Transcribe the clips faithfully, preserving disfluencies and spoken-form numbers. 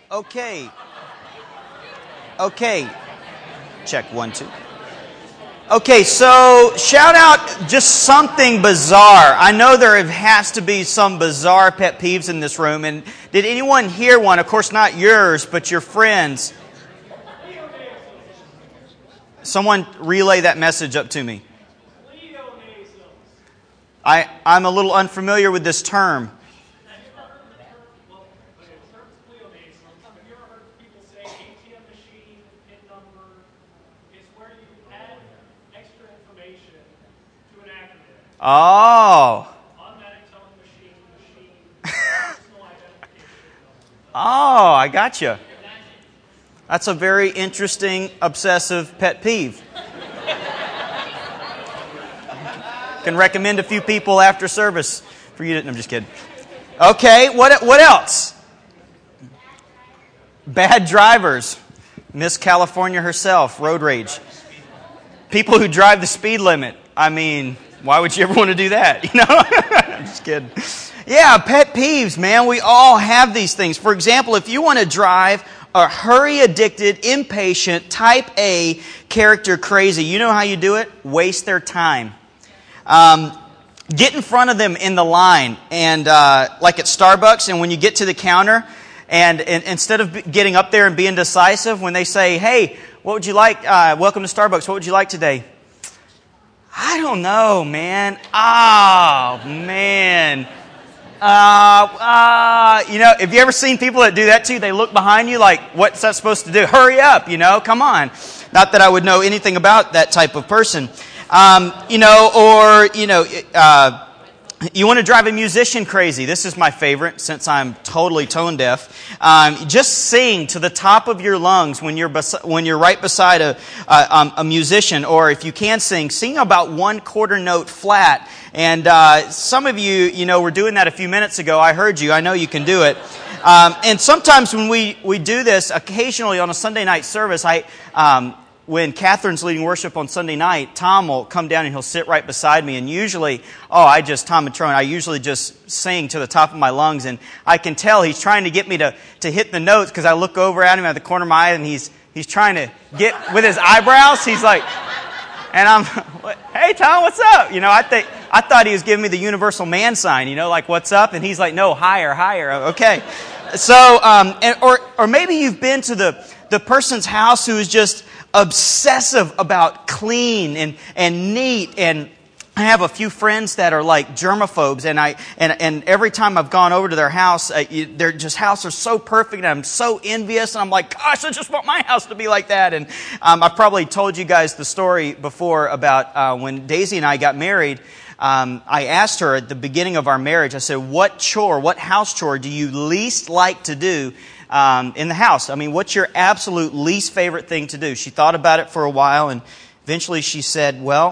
Okay. Okay. Check one, two. Okay, so shout out just something bizarre. I know there has to be some bizarre pet peeves in this room. And did anyone hear one? Of course, not yours, but your friends. Someone relay that message up to me. I, I'm a little unfamiliar with this term. Oh. Oh, I gotcha. That's a very interesting, obsessive pet peeve. Can recommend a few people after service for you to... No, I'm just kidding. Okay, what what else? Bad drivers. Miss California herself, road rage. People who drive the speed limit. I mean... Why would you ever want to do that? You know, I'm just kidding. Yeah, pet peeves, man. We all have these things. For example, if you want to drive a hurry-addicted, impatient, type A character crazy, you know how you do it? Waste their time. Um, get in front of them in the line, and uh, like at Starbucks, and when you get to the counter, and, and instead of getting up there and being decisive, when they say, "Hey, what would you like? Uh, welcome to Starbucks. What would you like today?" I don't know, man. Oh, man. Uh, uh, you know, have you ever seen people that do that too? They look behind you like, what's that supposed to do? Hurry up, you know, come on. Not that I would know anything about that type of person. Um, you know, or, you know, uh, you want to drive a musician crazy. This is my favorite since I'm totally tone deaf. Um, just sing to the top of your lungs when you're bes- when you're right beside a, uh, um, a musician, or if you can sing, sing about one quarter note flat. And uh, some of you, you know, were doing that a few minutes ago. I heard you. I know you can do it. Um, and sometimes when we, we do this, occasionally on a Sunday night service, I... Um, When Catherine's leading worship on Sunday night, Tom will come down and he'll sit right beside me. And usually, oh, I just, Tom and Trone, I usually just sing to the top of my lungs. And I can tell he's trying to get me to, to hit the notes because I look over at him at the corner of my eye and he's he's trying to get, with his eyebrows, he's like, and I'm, hey, Tom, what's up? You know, I think, I thought he was giving me the universal man sign, you know, like, what's up? And he's like, no, higher, higher. Okay. So, um, and, or, or maybe you've been to the, the person's house who is just obsessive about clean and, and neat. And I have a few friends that are like germaphobes, and I and and every time I've gone over to their house, uh, you, their just house are so perfect, and I'm so envious, and I'm like, gosh, I just want my house to be like that. And um, I've probably told you guys the story before about uh, when Daisy and I got married. Um, I asked her at the beginning of our marriage, I said, what chore, what house chore do you least like to do Um, in the house? I mean, what's your absolute least favorite thing to do? She thought about it for a while, and eventually she said, well,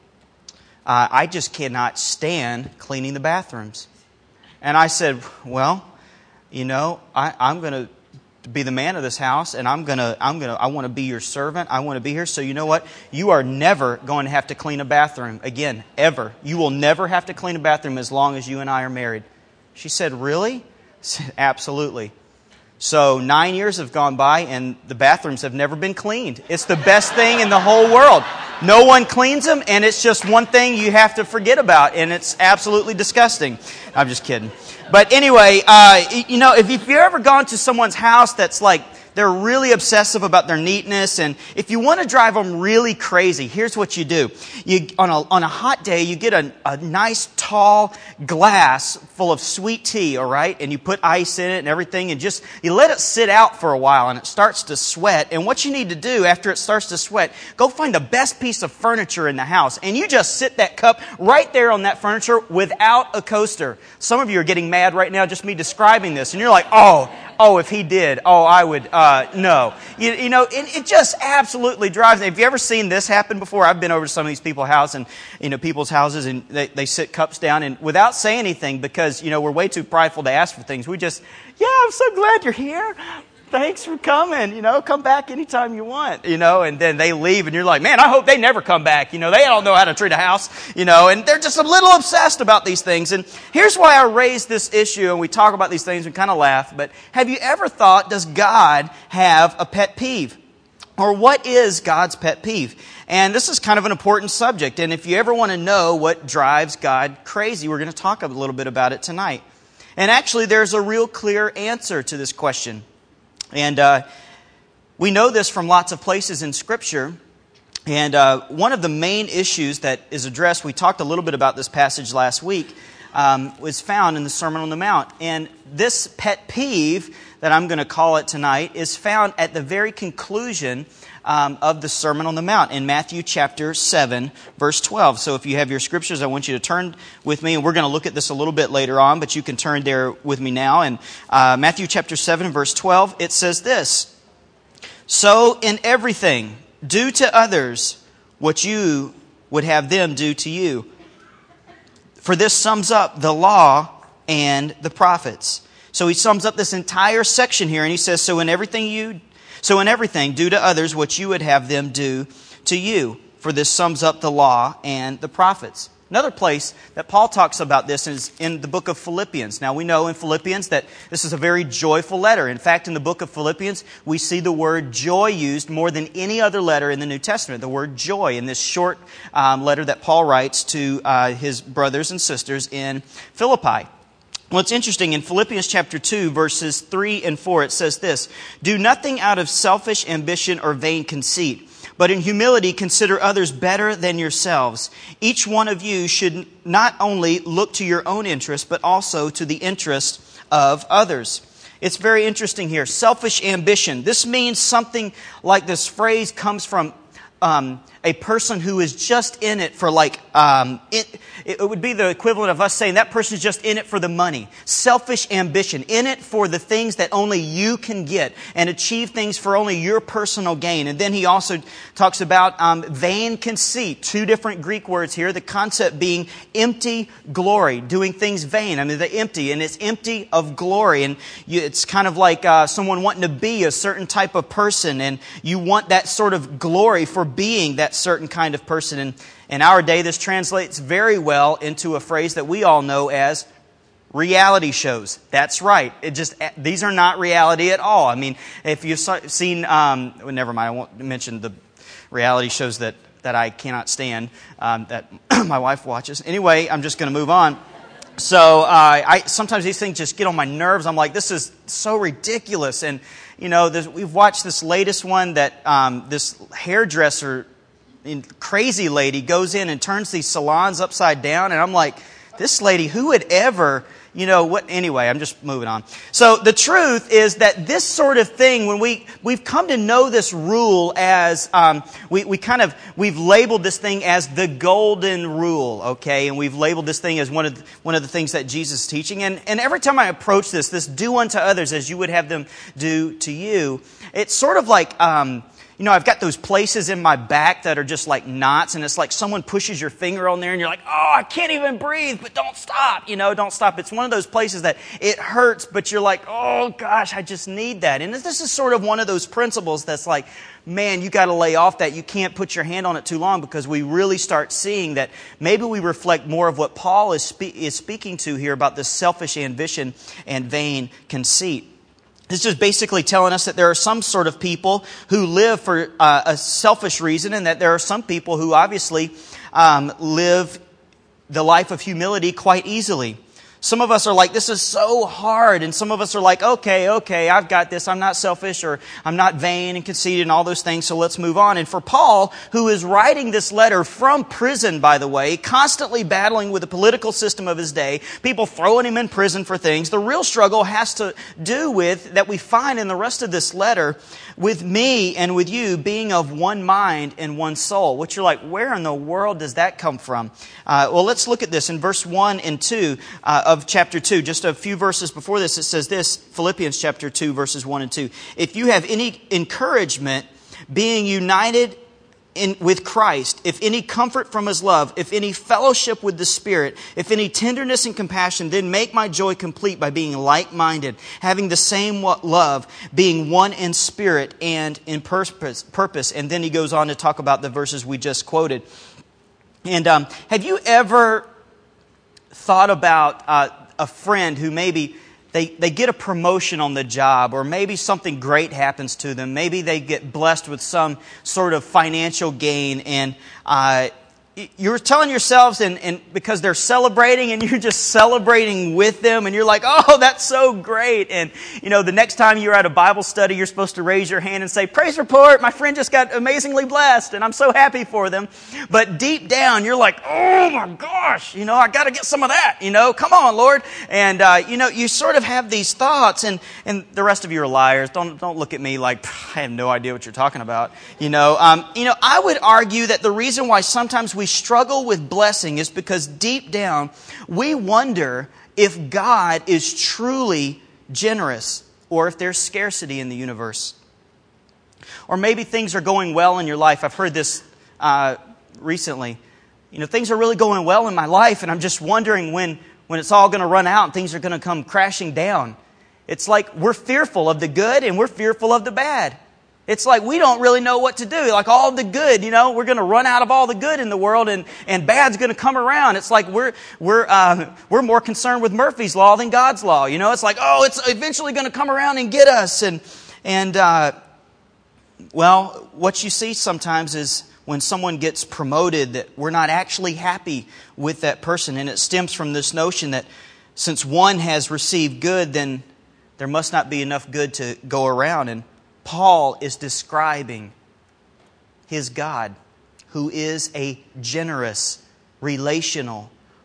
uh, I just cannot stand cleaning the bathrooms. And I said, well, you know, I, I'm going to be the man of this house, and I'm going to, I'm going to, I want to be your servant. I want to be here. So you know what? You are never going to have to clean a bathroom again, ever. You will never have to clean a bathroom as long as you and I are married. She said, really? I said, absolutely. So nine years have gone by and the bathrooms have never been cleaned. It's the best thing in the whole world. No one cleans them, and it's just one thing you have to forget about, and it's absolutely disgusting. I'm just kidding. But anyway, uh, you know, if you've ever gone to someone's house that's like, they're really obsessive about their neatness, and if you want to drive them really crazy, here's what you do. You on a on a hot day, you get a, a nice tall glass full of sweet tea, all right, and you put ice in it and everything, and just you let it sit out for a while, and it starts to sweat. And what you need to do after it starts to sweat, go find the best piece of furniture in the house, and you just sit that cup right there on that furniture without a coaster. Some of you are getting mad right now just me describing this, and you're like, oh. Oh, if he did, oh, I would, uh, no. You, you know, it, it just absolutely drives me. Have you ever seen this happen before? I've been over to some of these people's house and, you know, people's houses, and they, they sit cups down, and without saying anything, because, you know, we're way too prideful to ask for things, we just, yeah, I'm so glad you're here. thanks for coming, you know, come back anytime you want, you know, and then they leave and you're like, man, I hope they never come back. You know, they don't know how to treat a house, you know, and they're just a little obsessed about these things. And here's why I raise this issue, and we talk about these things and kind of laugh, but have you ever thought, does God have a pet peeve? Or what is God's pet peeve? And this is kind of an important subject. And if you ever want to know what drives God crazy, we're going to talk a little bit about it tonight. And actually, there's a real clear answer to this question. And uh, we know this from lots of places in Scripture. And uh, one of the main issues that is addressed, we talked a little bit about this passage last week, um, was found in the Sermon on the Mount. And this pet peeve, that I'm going to call it tonight, is found at the very conclusion um, of the Sermon on the Mount in Matthew chapter seven, verse twelve. So if you have your scriptures, I want you to turn with me, and we're going to look at this a little bit later on, but you can turn there with me now. And uh, Matthew chapter seven, verse twelve, it says this: "So in everything, do to others what you would have them do to you. For this sums up the law and the prophets." So he sums up this entire section here, and he says, so in everything you, so in everything, do to others what you would have them do to you. For this sums up the law and the prophets. Another place that Paul talks about this is in the book of Philippians. Now we know in Philippians that this is a very joyful letter. In fact, in the book of Philippians, we see the word joy used more than any other letter in the New Testament. The word joy in this short um, letter that Paul writes to uh, his brothers and sisters in Philippi. Well, it's interesting. In Philippians chapter two, verses three and four, it says this: "Do nothing out of selfish ambition or vain conceit, but in humility consider others better than yourselves. Each one of you should not only look to your own interest, but also to the interest of others." It's very interesting here. Selfish ambition. This means something like this phrase comes from um, a person who is just in it for like, um, it, it would be the equivalent of us saying that person is just in it for the money. Selfish ambition, in it for the things that only you can get and achieve things for only your personal gain. And then he also talks about um, vain conceit, two different Greek words here, the concept being empty glory, doing things vain. I mean, the empty, and it's empty of glory. And you, it's kind of like uh, someone wanting to be a certain type of person, and you want that sort of glory for being that certain kind of person. And in our day, this translates very well into a phrase that we all know as reality shows. That's right. It just these are not reality at all. I mean, if you've seen, um, well, never mind. I won't mention the reality shows that that I cannot stand um, that my wife watches. Anyway, I'm just going to move on. So uh, I sometimes these things just get on my nerves. I'm like, this is so ridiculous. And you know, we've watched this latest one that um, this hairdresser, crazy lady, goes in and turns these salons upside down, and I'm like, this lady, who would ever, you know, what, anyway, I'm just moving on. So the truth is that this sort of thing, when we, we've come to know this rule as, um, we, we kind of, we've labeled this thing as the golden rule, okay? And we've labeled this thing as one of the, one of the things that Jesus is teaching. And, and every time I approach this, this do unto others as you would have them do to you, it's sort of like, um, you know, I've got those places in my back that are just like knots, and it's like someone pushes your finger on there and you're like, oh, I can't even breathe, but don't stop, you know, don't stop. It's one of those places that it hurts, but you're like, oh gosh, I just need that. And this is sort of one of those principles that's like, man, you got to lay off that. You can't put your hand on it too long, because we really start seeing that maybe we reflect more of what Paul is, spe- is speaking to here about this selfish ambition and vain conceit. This is basically telling us that there are some sort of people who live for uh, a selfish reason, and that there are some people who obviously um, live the life of humility quite easily. Some of us are like, this is so hard. And some of us are like, okay, okay, I've got this. I'm not selfish, or I'm not vain and conceited and all those things, so let's move on. And for Paul, who is writing this letter from prison, by the way, constantly battling with the political system of his day, people throwing him in prison for things, the real struggle has to do with, that we find in the rest of this letter, with me and with you being of one mind and one soul. Which you're like, where in the world does that come from? Uh, well, let's look at this in verse one and two uh, of chapter two. Just a few verses before this, it says this, Philippians chapter two, verses one and two. If you have any encouragement, being united in, with Christ, if any comfort from His love, if any fellowship with the Spirit, if any tenderness and compassion, then make my joy complete by being like-minded, having the same love, being one in spirit and in purpose. purpose. And then he goes on to talk about the verses we just quoted. And um, have you ever thought about uh, a friend who maybe They they get a promotion on the job, or maybe something great happens to them. Maybe they get blessed with some sort of financial gain, and uh, you're telling yourselves, and, and because they're celebrating, and you're just celebrating with them, and you're like, oh, that's so great. And, you know, the next time you're at a Bible study, you're supposed to raise your hand and say, praise report, my friend just got amazingly blessed, and I'm so happy for them. But deep down, you're like, oh my gosh, you know, I got to get some of that, you know, come on, Lord. And, uh, you know, you sort of have these thoughts, and, and the rest of you are liars. Don't, don't look at me like, I have no idea what you're talking about. You know, um, you know, I would argue that the reason why sometimes we struggle with blessing is because deep down we wonder if God is truly generous or if there's scarcity in the universe. Or maybe things are going well in your life. I've heard this uh, recently. You know, things are really going well in my life, and I'm just wondering when, when it's all going to run out and things are going to come crashing down. It's like we're fearful of the good and we're fearful of the bad. It's like we don't really know what to do. Like all the good, you know, we're going to run out of all the good in the world, and, and bad's going to come around. It's like we're we're uh, we're more concerned with Murphy's Law than God's law. You know, it's like, oh, it's eventually going to come around and get us. And and uh, well, what you see sometimes is when someone gets promoted that we're not actually happy with that person, and it stems from this notion that since one has received good, then there must not be enough good to go around. And Paul is describing his God, who is a generous, relational,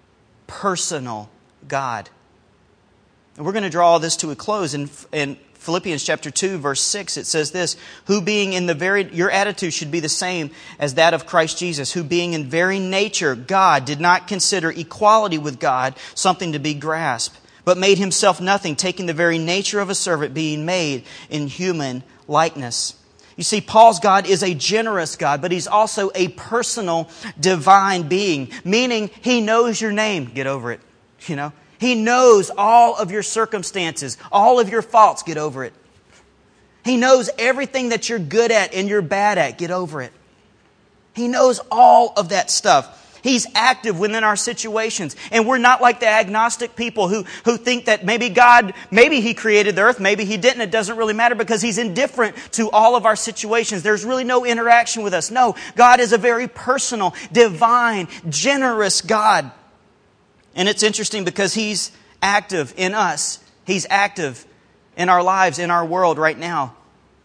personal God. And we're going to draw all this to a close. In, in Philippians chapter two, verse six, it says this, who being in the very, your attitude should be the same as that of Christ Jesus, who being in very nature God did not consider equality with God something to be grasped, but made himself nothing, taking the very nature of a servant, being made in human likeness. You see, Paul's God is a generous God, but He's also a personal, divine being, meaning He knows your name. Get over it. You know, He knows all of your circumstances, all of your faults. Get over it. He knows everything that you're good at and you're bad at. Get over it. He knows all of that stuff. He's active within our situations. And we're not like the agnostic people who, who think that maybe God, maybe He created the earth, maybe He didn't. It doesn't really matter because He's indifferent to all of our situations. There's really no interaction with us. No, God is a very personal, divine, generous God. And it's interesting because He's active in us. He's active in our lives, in our world right now.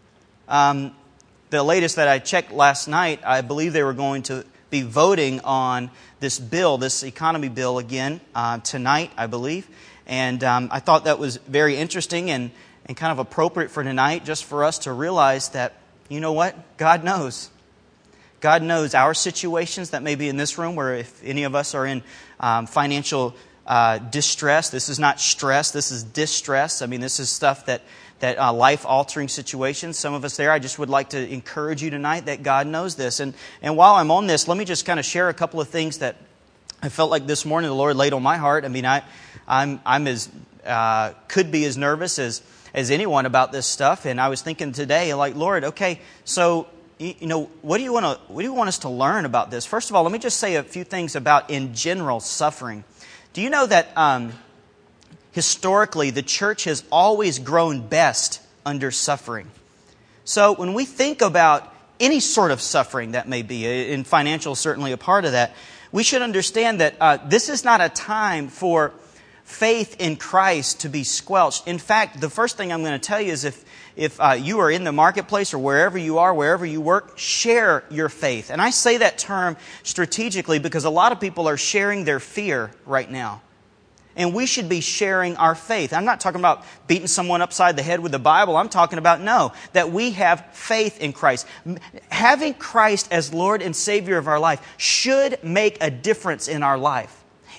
Um, the latest that I checked last night, I believe they were going to be voting on this bill, this economy bill again uh, tonight, I believe. And um, I thought that was very interesting and, and kind of appropriate for tonight, just for us to realize that, you know what? God knows. God knows our situations that may be in this room, where if any of us are in um, financial uh, distress, this is not stress, this is distress. I mean, this is stuff that that uh, life-altering situations. Some of us there, I just would like to encourage you tonight that God knows this. And and while I'm on this, let me just kind of share a couple of things that I felt like this morning the Lord laid on my heart. I mean, I, I'm I'm as uh, could be as nervous as as anyone about this stuff. And I was thinking today, like, Lord, okay, so you, you know, what do you want to what do you want us to learn about this? First of all, let me just say a few things about in general suffering. Do you know that? Um, Historically, the church has always grown best under suffering. So when we think about any sort of suffering that may be, and financial certainly a part of that, we should understand that uh, this is not a time for faith in Christ to be squelched. In fact, the first thing I'm going to tell you is if, if uh, you are in the marketplace or wherever you are, wherever you work, share your faith. And I say that term strategically because a lot of people are sharing their fear right now. And we should be sharing our faith. I'm not talking about beating someone upside the head with the Bible. I'm talking about, no, that we have faith in Christ. Having Christ as Lord and Savior of our life should make a difference in our life.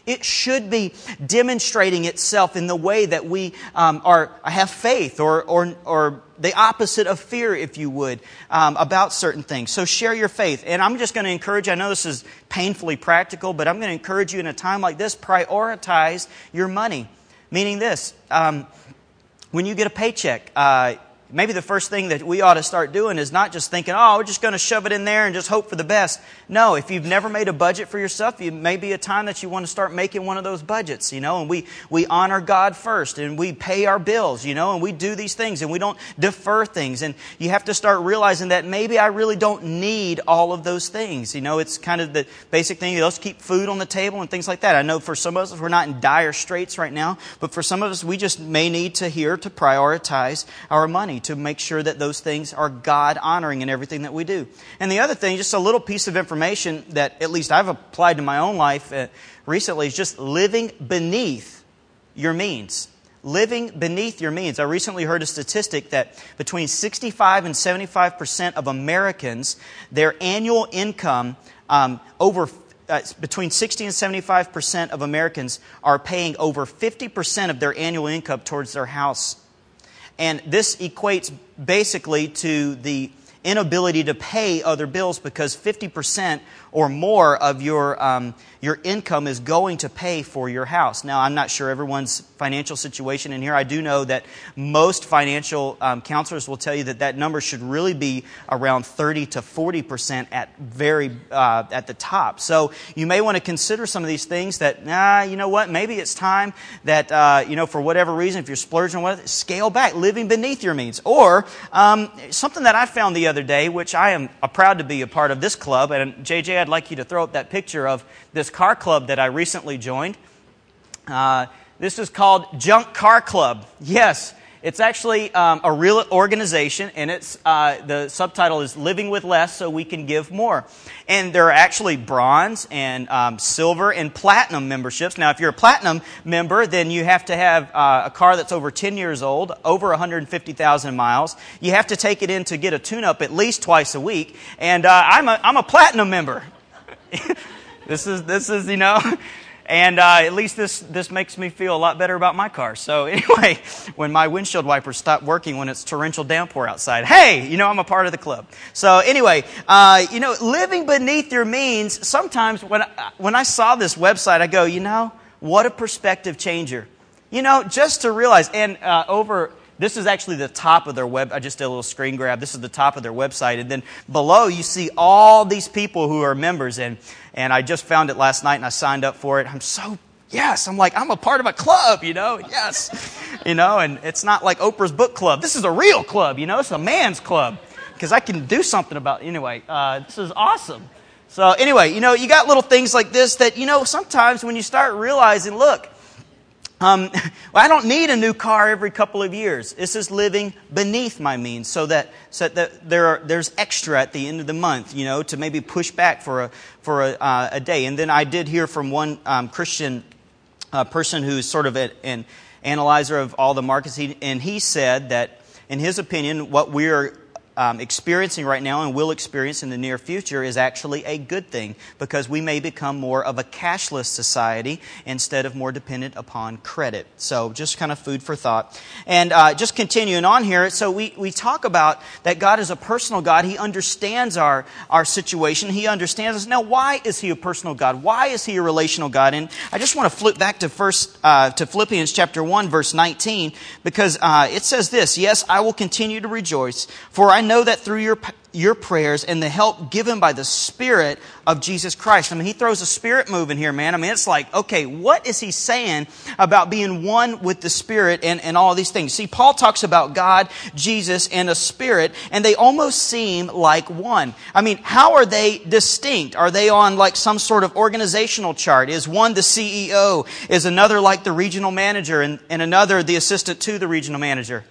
It should be demonstrating itself in the way that we um, are have faith, or or or the opposite of fear, if you would, um, about certain things. So share your faith. And I'm just going to encourage you, I know this is painfully practical, but I'm going to encourage you in a time like this, prioritize your money. Meaning this, um, when you get a paycheck, uh, maybe the first thing that we ought to start doing is not just thinking, oh, we're just going to shove it in there and just hope for the best. No, if you've never made a budget for yourself, it may be a time that you want to start making one of those budgets, you know, and we, we honor God first, and we pay our bills, you know, and we do these things, and we don't defer things. And you have to start realizing that maybe I really don't need all of those things. You know, it's kind of the basic thing. Let's keep food on the table and things like that. I know for some of us, we're not in dire straits right now, but for some of us, we just may need to hear to prioritize our money, to make sure that those things are God-honoring in everything that we do. And the other thing, just a little piece of information that at least I've applied to my own life uh, recently, is just living beneath your means. Living beneath your means. I recently heard a statistic that between sixty-five and seventy-five percent of Americans, their annual income, um, over uh, between sixty and seventy-five percent of Americans are paying over fifty percent of their annual income towards their house. And this equates basically to the inability to pay other bills, because fifty percent or more of your um, your income is going to pay for your house. Now, I'm not sure everyone's financial situation in here. I do know that most financial um, counselors will tell you that that number should really be around thirty to forty percent at very uh, at the top. So you may want to consider some of these things that, nah, you know what, maybe it's time that, uh, you know, for whatever reason, if you're splurging with it, scale back, living beneath your means. Or um, something that I found the other day, which I am uh, proud to be a part of this club, and J J, I'd like you to throw up that picture of this car club that I recently joined. Uh, this is called Junk Car Club. Yes, it's actually um, a real organization, and it's uh, the subtitle is Living with Less So We Can Give More. And there are actually bronze and um, silver and platinum memberships. Now, if you're a platinum member, then you have to have uh, a car that's over ten years old, over one hundred fifty thousand miles. You have to take it in to get a tune-up at least twice a week. And uh, I'm a I'm a platinum member. This is this is you know. And uh, at least this, this makes me feel a lot better about my car. So anyway, when my windshield wipers stop working when it's torrential downpour outside, hey, you know, I'm a part of the club. So anyway, uh, you know, living beneath your means, sometimes when I, when I saw this website, I go, you know, what a perspective changer. You know, just to realize, and uh, over... This is actually the top of their web. I just did a little screen grab. This is the top of their website. And then below you see all these people who are members. And, and I just found it last night and I signed up for it. I'm so, yes, I'm like, I'm a part of a club, you know, yes. You know, and it's not like Oprah's book club. This is a real club, you know, it's a man's club. Because I can do something about it. Anyway, uh, this is awesome. So anyway, you know, you got little things like this that, you know, sometimes when you start realizing, look, Um, well, I don't need a new car every couple of years. This is living beneath my means, so that so that there are, there's extra at the end of the month, you know, to maybe push back for a for a, uh, a day. And then I did hear from one um, Christian uh, person who's sort of a, an analyzer of all the markets, he, and he said that, in his opinion, what we're Um, experiencing right now and will experience in the near future is actually a good thing, because we may become more of a cashless society instead of more dependent upon credit. So just kind of food for thought. And uh, just continuing on here, so we, we talk about that God is a personal God. He understands our, our situation. He understands us. Now, why is He a personal God? Why is He a relational God? And I just want to flip back to first uh, to Philippians chapter one, verse nineteen, because uh, it says this, "Yes, I will continue to rejoice, for I I know that through your your prayers and the help given by the Spirit of Jesus Christ." I mean, he throws a spirit move in here, man. I mean, it's like, okay, what is he saying about being one with the Spirit and, and all these things? See, Paul talks about God, Jesus, and a Spirit, and they almost seem like one. I mean, how are they distinct? Are they on like some sort of organizational chart? Is one the C E O? Is another like the regional manager, and, and another the assistant to the regional manager?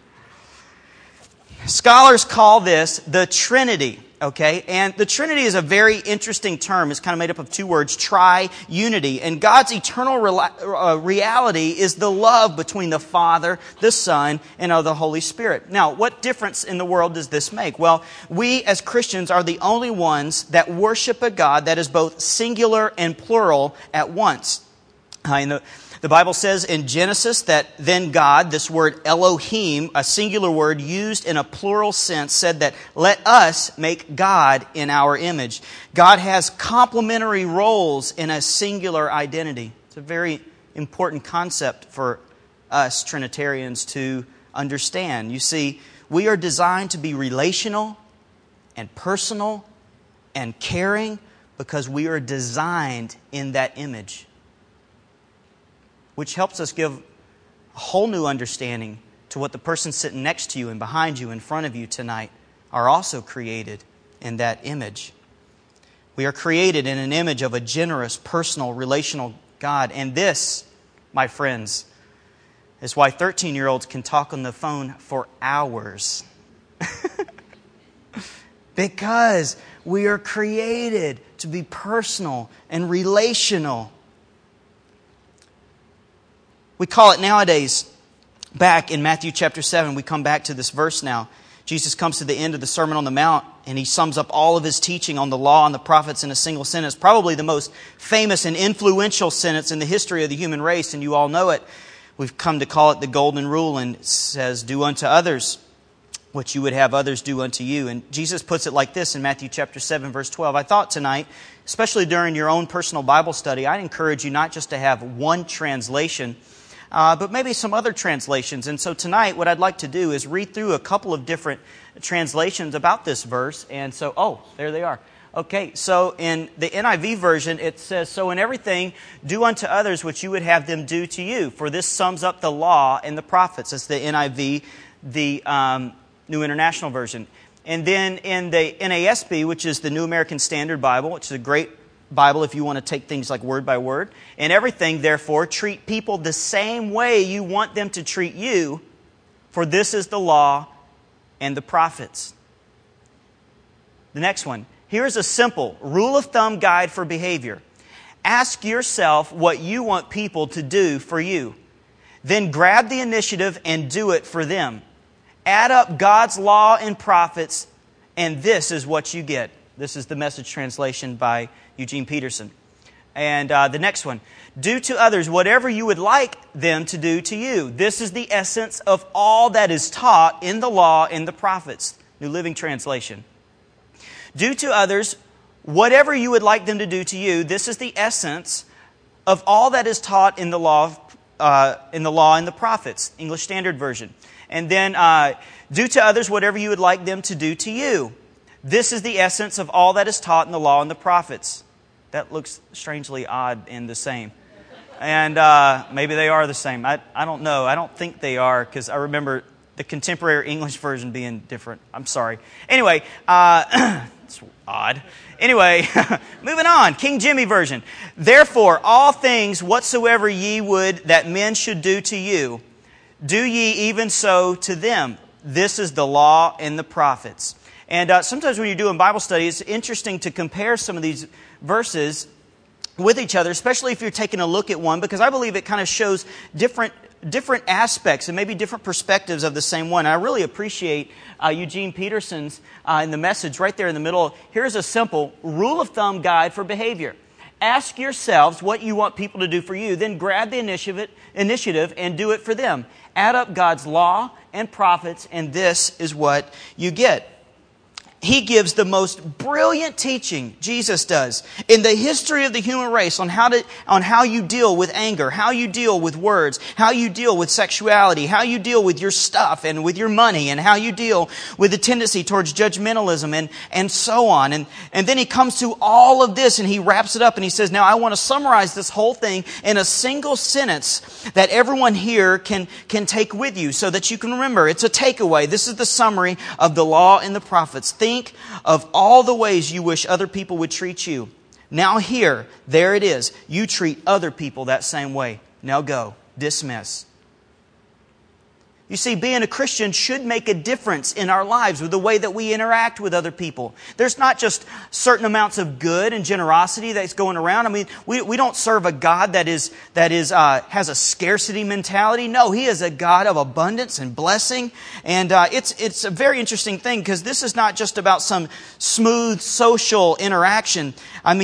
Scholars call this the Trinity, okay? And the Trinity is a very interesting term. It's kind of made up of two words, tri-unity. And God's eternal reality is the love between the Father, the Son, and of the Holy Spirit. Now, what difference in the world does this make? Well, we as Christians are the only ones that worship a God that is both singular and plural at once. Uh, in the, the Bible says in Genesis that then God, this word Elohim, a singular word used in a plural sense, said that let us make God in our image. God has complementary roles in a singular identity. It's a very important concept for us Trinitarians to understand. You see, we are designed to be relational and personal and caring because we are designed in that image, which helps us give a whole new understanding to what the person sitting next to you and behind you, in front of you tonight, are also created in that image. We are created in an image of a generous, personal, relational God. And this, my friends, is why thirteen-year-olds can talk on the phone for hours. Because we are created to be personal and relational. We call it nowadays, back in Matthew chapter seven, we come back to this verse now. Jesus comes to the end of the Sermon on the Mount and He sums up all of His teaching on the law and the prophets in a single sentence. Probably the most famous and influential sentence in the history of the human race, and you all know it. We've come to call it the Golden Rule, and it says, do unto others what you would have others do unto you. And Jesus puts it like this in Matthew chapter seven, verse twelve. I thought tonight, especially during your own personal Bible study, I'd encourage you not just to have one translation, Uh, but maybe some other translations. And so tonight what I'd like to do is read through a couple of different translations about this verse. And so, oh, there they are. Okay, so in the N I V version it says, so in everything do unto others what you would have them do to you. For this sums up the law and the prophets. That's the N I V, the um, New International Version. And then in the N A S B, which is the New American Standard Bible, which is a great Bible if you want to take things like word by word. In everything, therefore, treat people the same way you want them to treat you, for this is the law and the prophets. The next one. Here's a simple rule of thumb guide for behavior. Ask yourself what you want people to do for you. Then grab the initiative and do it for them. Add up God's law and prophets, and this is what you get. This is the Message translation by Eugene Peterson. And uh, the next one. Do to others whatever you would like them to do to you. This is the essence of all that is taught in the law and the prophets. New Living Translation. Do to others whatever you would like them to do to you. This is the essence of all that is taught in the law, uh, in the law and the prophets. English Standard Version. And then uh, do to others whatever you would like them to do to you. This is the essence of all that is taught in the law and the prophets. That looks strangely odd and the same. And uh, maybe they are the same. I, I don't know. I don't think they are, because I remember the contemporary English version being different. I'm sorry. Anyway, uh, it's odd. Anyway, moving on. King Jimmy Version. Therefore, all things whatsoever ye would that men should do to you, do ye even so to them. This is the law and the prophets. And uh, sometimes when you're doing Bible study, it's interesting to compare some of these verses with each other, especially if you're taking a look at one, because I believe it kind of shows different different aspects and maybe different perspectives of the same one. And I really appreciate uh, Eugene Peterson's uh, in the Message right there in the middle. Here's a simple rule of thumb guide for behavior. Ask yourselves what you want people to do for you, then grab the initiative, initiative and do it for them. Add up God's law and prophets, and this is what you get. He gives the most brilliant teaching, Jesus does, in the history of the human race on how to on how you deal with anger, how you deal with words, how you deal with sexuality, how you deal with your stuff and with your money, and how you deal with the tendency towards judgmentalism and, and so on. And, and then he comes to all of this and he wraps it up and he says, now I want to summarize this whole thing in a single sentence that everyone here can, can take with you so that you can remember. It's a takeaway. This is the summary of the law and the prophets. Think Think of all the ways you wish other people would treat you. Now here, there it is. You treat other people that same way. Now go. Dismiss. You see, being a Christian should make a difference in our lives with the way that we interact with other people. There's not just certain amounts of good and generosity that's going around. I mean, we, we don't serve a God that is that is uh, has a scarcity mentality. No, He is a God of abundance and blessing. And uh, it's it's a very interesting thing because this is not just about some smooth social interaction. I mean,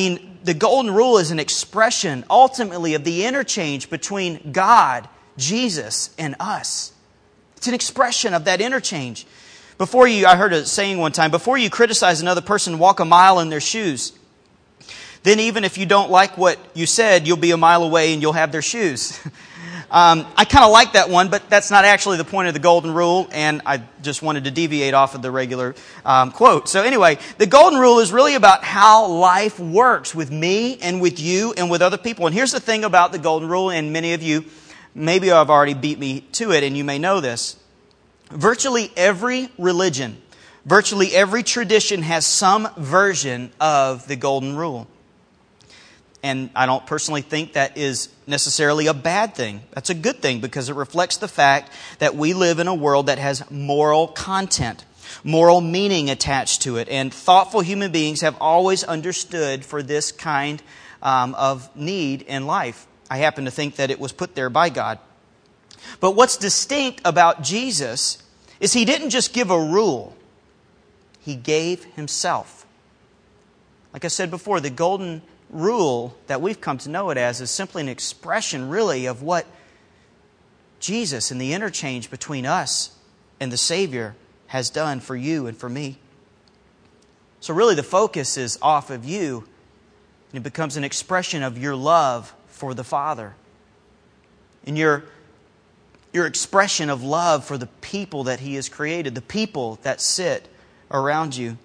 the golden rule is an expression, ultimately, of the interchange between God, Jesus, and us. It's an expression of that interchange. Before you, I heard a saying one time, before you criticize another person, walk a mile in their shoes. Then even if you don't like what you said, you'll be a mile away and you'll have their shoes. um, I kind of like that one, but that's not actually the point of the golden rule, and I just wanted to deviate off of the regular um, quote. So anyway, the golden rule is really about how life works with me and with you and with other people. And here's the thing about the golden rule, and many of you maybe have already beat me to it, and you may know this. Virtually every religion, virtually every tradition has some version of the golden rule. And I don't personally think that is necessarily a bad thing. That's a good thing because it reflects the fact that we live in a world that has moral content, moral meaning attached to it. And thoughtful human beings have always understood for this kind um, of need in life. I happen to think that it was put there by God. But what's distinct about Jesus is He didn't just give a rule. He gave Himself. Like I said before, the golden rule that we've come to know it as is simply an expression, really, of what Jesus and the interchange between us and the Savior has done for you and for me. So really the focus is off of you, and it becomes an expression of your love for the Father. And your, your expression of love for the people that He has created, the people that sit around you.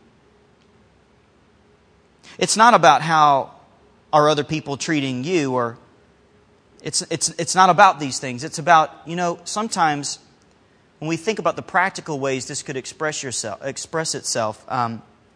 It's not about how are other people treating you, or it's it's it's not about these things. It's about, you know, sometimes when we think about the practical ways this could express yourself, express itself. Um,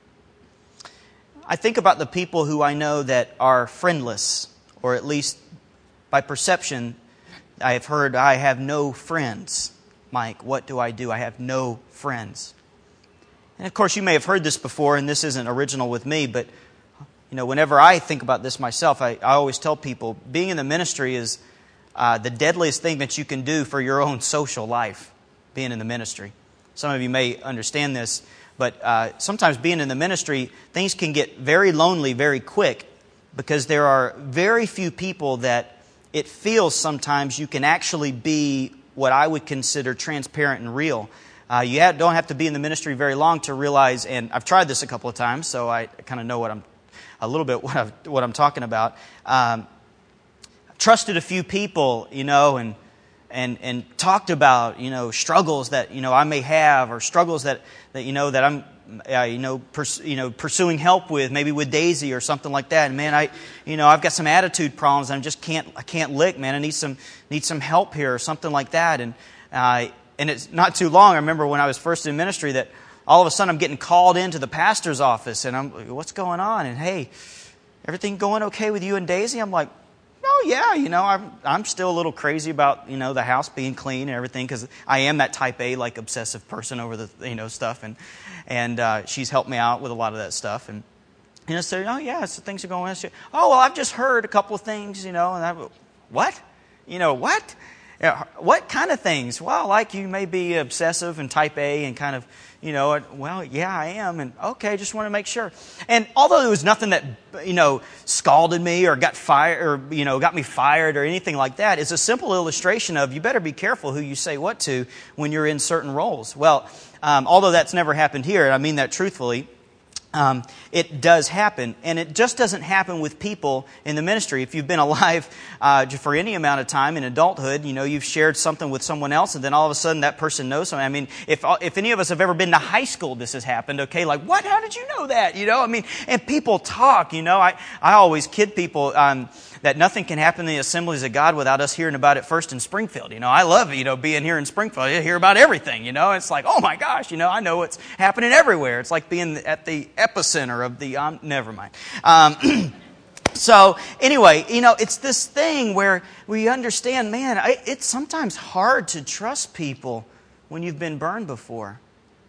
I think about the people who I know that are friendless, or at least by perception, I have heard, I have no friends. Mike, what do I do? I have no friends. And of course, you may have heard this before, and this isn't original with me, but you know, whenever I think about this myself, I, I always tell people, being in the ministry is uh, the deadliest thing that you can do for your own social life, being in the ministry. Some of you may understand this, but uh, sometimes being in the ministry, things can get very lonely very quick because there are very few people that it feels sometimes you can actually be what I would consider transparent and real. Uh, you have, don't have to be in the ministry very long to realize, and I've tried this a couple of times, so I kind of know what I'm a little bit what, I've, what I'm talking about. Um, trusted a few people, you know, and and and talked about, you know, struggles that, you know, I may have, or struggles that, that you know that I'm uh, you know pers- you know pursuing help with, maybe with Daisy or something like that. And man, I you know I've got some attitude problems. And I just can't I can't lick, man. I need some need some help here or something like that. And uh, and it's not too long. I remember when I was first in ministry that all of a sudden I'm getting called into the pastor's office, and I'm, what's going on? And hey, everything going okay with you and Daisy? I'm like, oh yeah, you know, I'm I'm still a little crazy about, you know, the house being clean and everything, because I am that type A, like, obsessive person over the, you know, stuff, and and uh, she's helped me out with a lot of that stuff, and you know, so oh yeah, so things are going on. Oh well, I've just heard a couple of things, you know, and I, what, you know, what, what kind of things? Well, like you may be obsessive and type A and kind of. You know, well, yeah, I am, and okay, just want to make sure. And although there was nothing that, you know, scalded me or got fired, or you know, got me fired or anything like that, it's a simple illustration of you better be careful who you say what to when you're in certain roles. Well, um, although that's never happened here, and I mean that truthfully. Um, it does happen, and it just doesn't happen with people in the ministry. If you've been alive uh, for any amount of time in adulthood, you know, you've shared something with someone else, and then all of a sudden that person knows something. I mean, if if any of us have ever been to high school, this has happened, okay? Like, what? How did you know that? You know, I mean, and people talk, you know. I, I always kid people um, that nothing can happen in the assemblies of God without us hearing about it first in Springfield. You know, I love, you know, being here in Springfield. You hear about everything, you know. It's like, oh my gosh, you know, I know what's happening everywhere. It's like being at the epicenter of the, um, never mind. Um, so anyway, you know, it's this thing where we understand, man, I, it's sometimes hard to trust people when you've been burned before.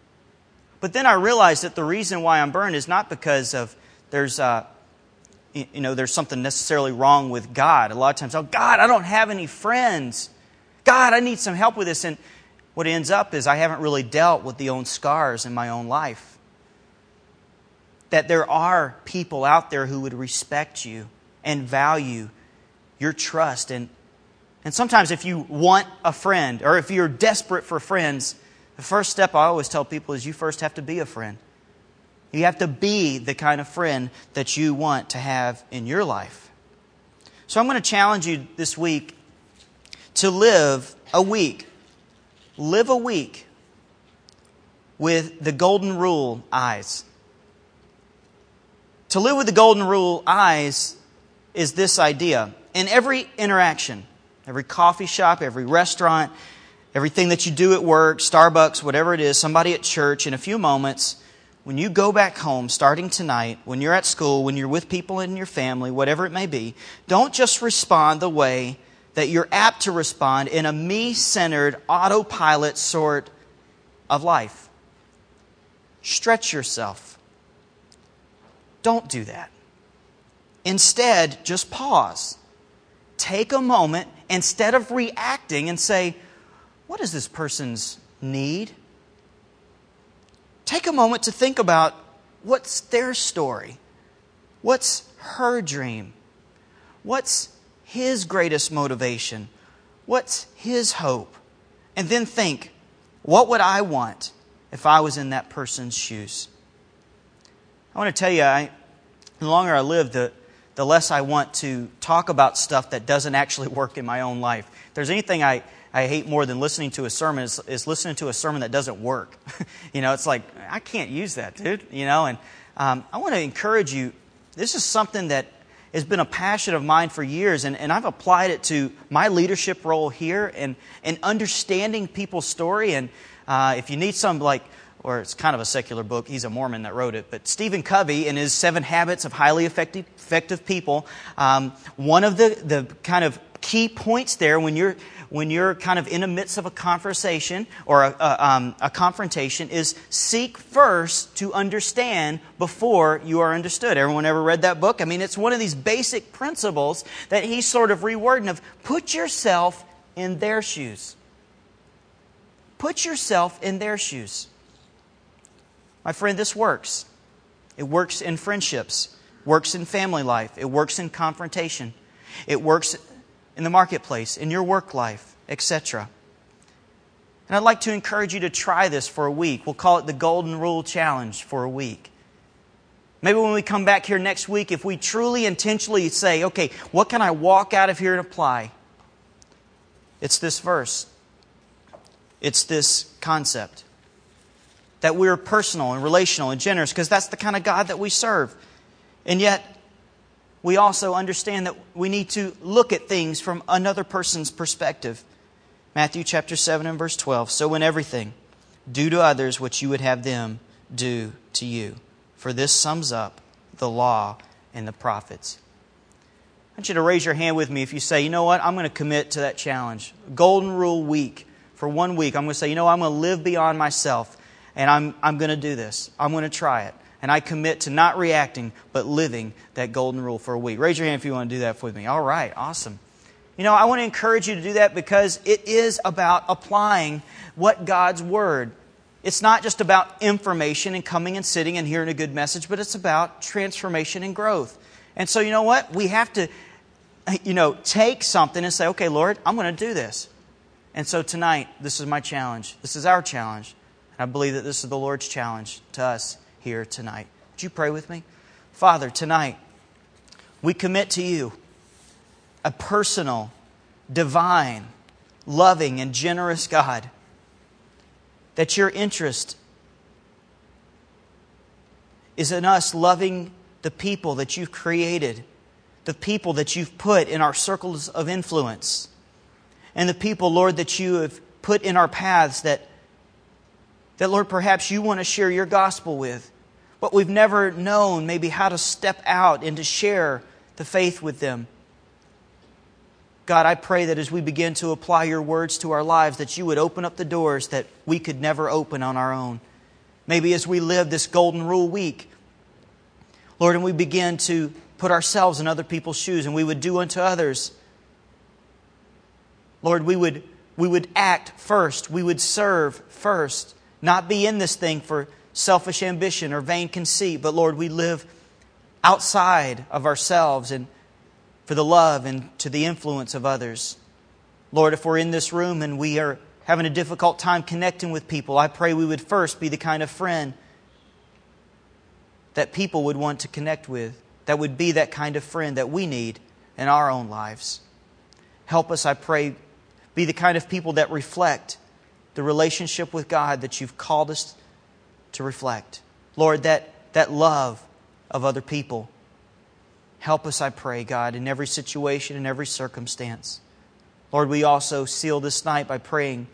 But then I realized that the reason why I'm burned is not because of there's, uh, you know, there's something necessarily wrong with God. A lot of times, oh, God, I don't have any friends. God, I need some help with this. And what ends up is I haven't really dealt with the own scars in my own life. that there are people out there who would respect you and value your trust. And, and sometimes if you want a friend, or if you're desperate for friends, the first step I always tell people is you first have to be a friend. You have to be the kind of friend that you want to have in your life. So I'm going to challenge you this week to live a week. Live a week with the golden rule eyes. To live with the golden rule eyes is this idea. In every interaction, every coffee shop, every restaurant, everything that you do at work, Starbucks, whatever it is, somebody at church, in a few moments, when you go back home, starting tonight, when you're at school, when you're with people in your family, whatever it may be, don't just respond the way that you're apt to respond in a me-centered, autopilot sort of life. Stretch yourself. Don't do that. Instead, just pause. Take a moment, instead of reacting, and say, what is this person's need? Take a moment to think about what's their story? What's her dream? What's his greatest motivation? What's his hope? And then think, what would I want if I was in that person's shoes? I want to tell you, I, the longer I live, the, the less I want to talk about stuff that doesn't actually work in my own life. If there's anything I, I hate more than listening to a sermon is, is listening to a sermon that doesn't work. You know, it's like, I can't use that, dude. You know, and um, I want to encourage you. This is something that has been a passion of mine for years, and, and I've applied it to my leadership role here and, and understanding people's story. And uh, if you need some, like, or it's kind of a secular book, he's a Mormon that wrote it, but Stephen Covey in his Seven Habits of Highly Effective, effective People, um, one of the, the kind of key points there when you're when you're kind of in the midst of a conversation or a, a, um, a confrontation is seek first to understand before you are understood. Everyone ever read that book? I mean, it's one of these basic principles that he's sort of rewording of put yourself in their shoes. Put yourself in their shoes. My friend, this works. It works in friendships, works in family life, it works in confrontation, it works in the marketplace, in your work life, et cetera. And I'd like to encourage you to try this for a week. We'll call it the Golden Rule Challenge for a week. Maybe when we come back here next week, if we truly intentionally say, okay, what can I walk out of here and apply? It's this verse. It's this concept. That we're personal and relational and generous because that's the kind of God that we serve. And yet, we also understand that we need to look at things from another person's perspective. Matthew chapter seven and verse twelve. So in everything, do to others what you would have them do to you. For this sums up the law and the prophets. I want you to raise your hand with me if you say, you know what, I'm going to commit to that challenge. Golden Rule Week. For one week, I'm going to say, you know, I'm going to live beyond myself. And I'm, I'm going to do this. I'm going to try it. And I commit to not reacting, but living that golden rule for a week. Raise your hand if you want to do that with me. All right, awesome. You know, I want to encourage you to do that because it is about applying what God's Word. It's not just about information and coming and sitting and hearing a good message, but it's about transformation and growth. And so, you know what? We have to, you know, take something and say, okay, Lord, I'm going to do this. And so tonight, this is my challenge. This is our challenge. I believe that this is the Lord's challenge to us here tonight. Would you pray with me? Father, tonight, we commit to you a personal, divine, loving, and generous God. That your interest is in us loving the people that you've created, the people that you've put in our circles of influence, and the people, Lord, that you have put in our paths that That, Lord, perhaps you want to share your gospel with, but we've never known maybe how to step out and to share the faith with them. God, I pray that as we begin to apply your words to our lives, that you would open up the doors that we could never open on our own. Maybe as we live this Golden Rule Week, Lord, and we begin to put ourselves in other people's shoes and we would do unto others. Lord, we would, we would act first. We would serve first. Not be in this thing for selfish ambition or vain conceit, but Lord, we live outside of ourselves and for the love and to the influence of others. Lord, if we're in this room and we are having a difficult time connecting with people, I pray we would first be the kind of friend that people would want to connect with, that would be that kind of friend that we need in our own lives. Help us, I pray, be the kind of people that reflect the relationship with God that You've called us to reflect. Lord, that, that love of other people. Help us, I pray, God, in every situation, in every circumstance. Lord, we also seal this night by praying.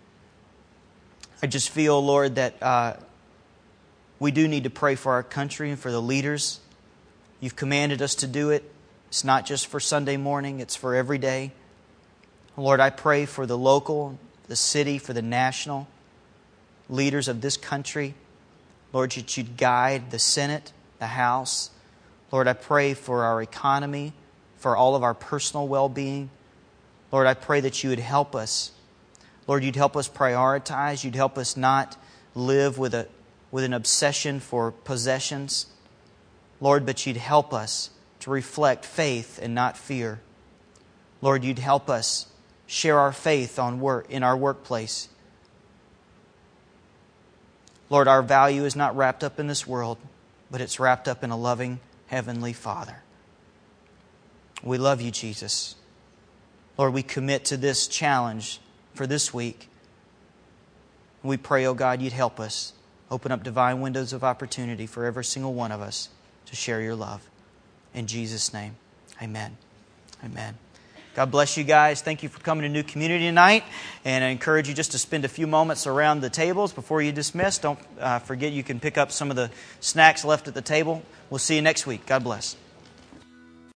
I just feel, Lord, that uh, we do need to pray for our country and for the leaders. You've commanded us to do it. It's not just for Sunday morning, it's for every day. Lord, I pray for the local, the city, for the national leaders of this country. Lord, that You'd guide the Senate, the House. Lord, I pray for our economy, for all of our personal well-being. Lord, I pray that You would help us. Lord, You'd help us prioritize. You'd help us not live with a with an obsession for possessions. Lord, but You'd help us to reflect faith and not fear. Lord, You'd help us share our faith on work in our workplace. Lord, our value is not wrapped up in this world, but it's wrapped up in a loving Heavenly Father. We love You, Jesus. Lord, we commit to this challenge for this week. We pray, oh God, You'd help us open up divine windows of opportunity for every single one of us to share Your love. In Jesus' name, amen. Amen. God bless you guys. Thank you for coming to New Community tonight. And I encourage you just to spend a few moments around the tables before you dismiss. Don't uh, forget you can pick up some of the snacks left at the table. We'll see you next week. God bless.